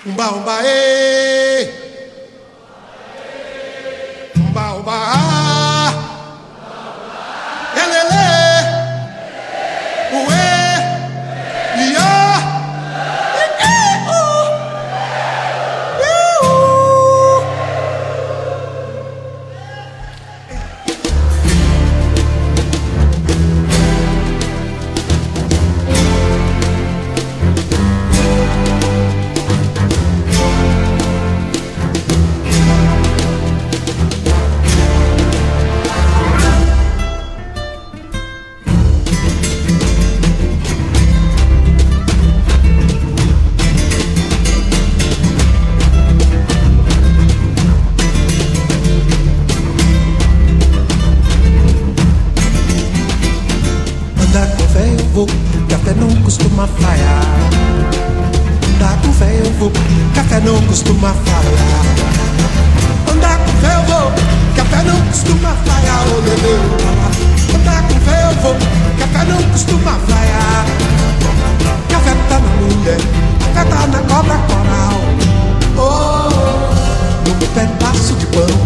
Umba, umba, ê. Umba, umba, ah. Elele. Uê. Iá. Andar com fé eu vou, café não costuma falhar. Andar com fé eu vou, café não costuma falhar. Andar com fé eu vou, café não costuma falhar. Oh, lelê, oh, andar com fé eu vou, café não costuma falhar. Café tá na mulher, café tá na cobra coral. Oh, no pedaço de pão.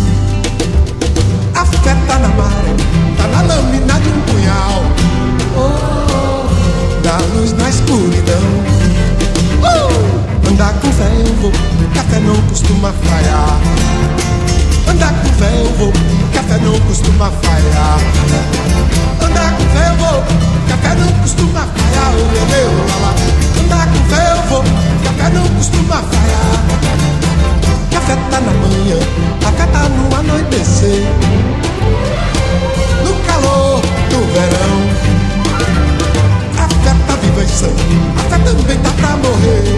A fé tá na maré, tá na lâmina de um punhal. Oh, da luz na escuridão. Andar com fé eu vou, café não costuma falhar. Andar com fé eu vou, café não costuma falhar. Andar com fé eu vou, café não costuma falhar. Oh, meu Deus, lá, lá. Andar com fé eu vou, café não costuma falhar. Café tá na manhã, café tá no anoitecer. No calor do verão. A fé tá viva e sã, a fé também tá pra morrer.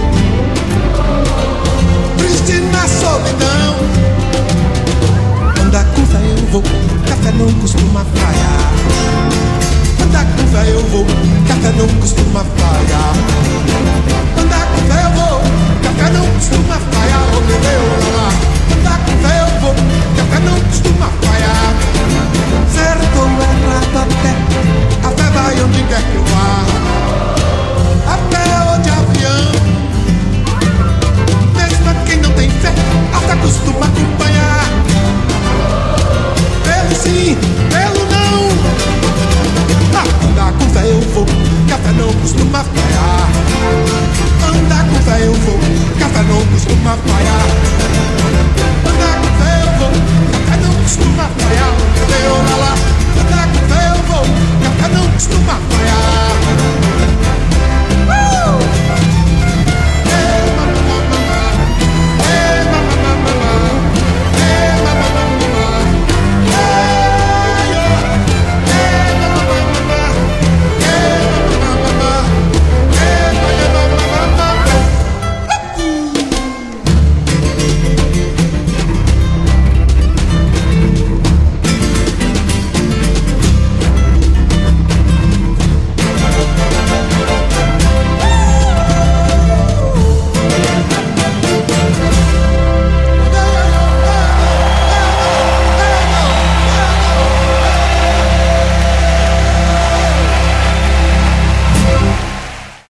Triste na solidão. Andar com fé eu vou, café não costuma falhar. Andar com fé eu vou, café não costuma falhar. Andar com fé eu vou, café não costuma falhar. Oh, meu Deus, lá, lá. Andar com fé eu vou, café não costuma falhar. Certo ou errado até, a fé vai onde quer que eu vá. A pé ou de avião. Mesmo a quem não tem fé, a fé costuma acompanhar. Pelo sim, pelo não. Andar com fé eu vou, café não costuma falhar. Andar com fé eu vou, café não costuma falhar.